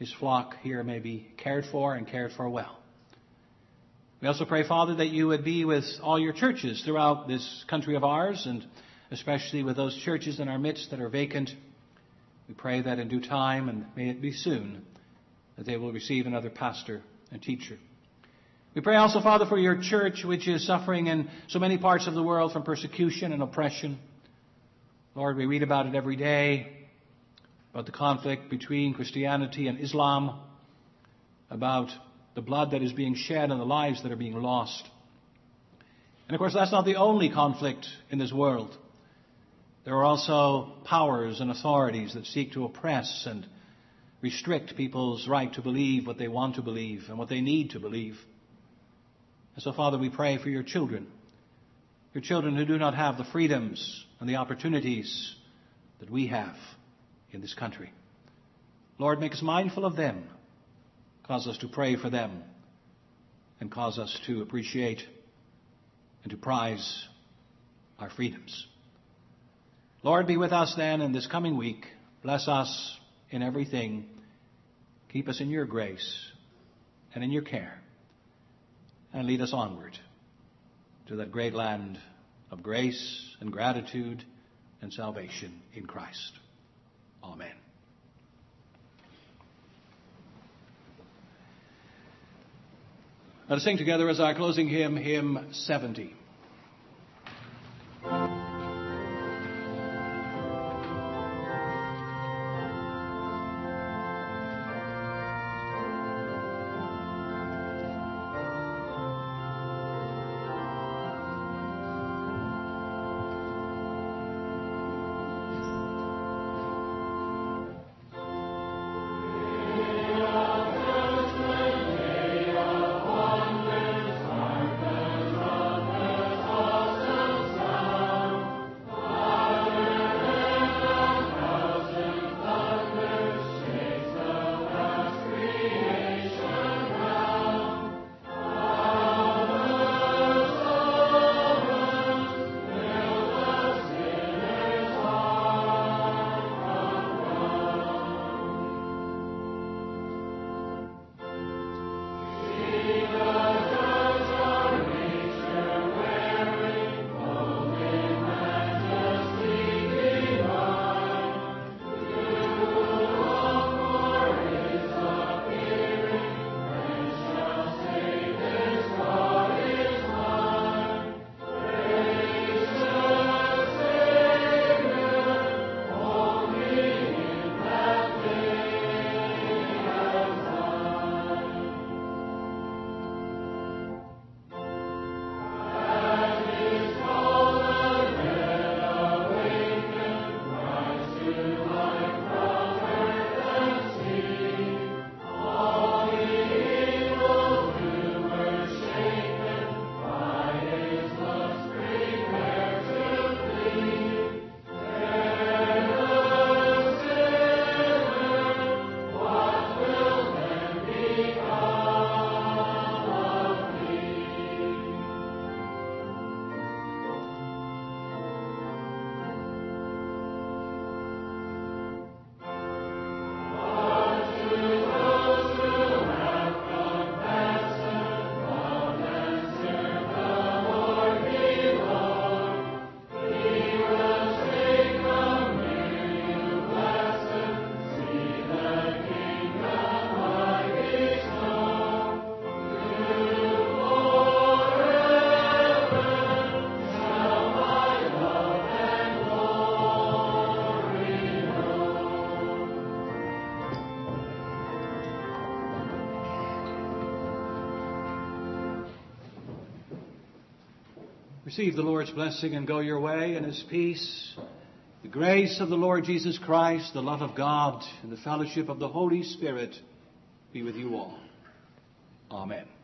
His flock here may be cared for and cared for well. We also pray, Father, that you would be with all your churches throughout this country of ours, and especially with those churches in our midst that are vacant. We pray that in due time, and may it be soon, that they will receive another pastor and teacher. We pray also, Father, for your church, which is suffering in so many parts of the world from persecution and oppression. Lord, we read about it every day, about the conflict between Christianity and Islam, about the blood that is being shed and the lives that are being lost. And of course, that's not the only conflict in this world. There are also powers and authorities that seek to oppress and restrict people's right to believe what they want to believe and what they need to believe. And so, Father, we pray for your children, your children who do not have the freedoms and the opportunities that we have in this country. Lord, make us mindful of them. Cause us to pray for them, and cause us to appreciate and to prize our freedoms. Lord, be with us then in this coming week. Bless us in everything. Keep us in your grace and in your care. And lead us onward to that great land of grace and gratitude and salvation in Christ. Amen. Let us sing together as our closing hymn, hymn seventy. Receive the Lord's blessing and go your way in His peace. The grace of the Lord Jesus Christ, the love of God, and the fellowship of the Holy Spirit be with you all. Amen.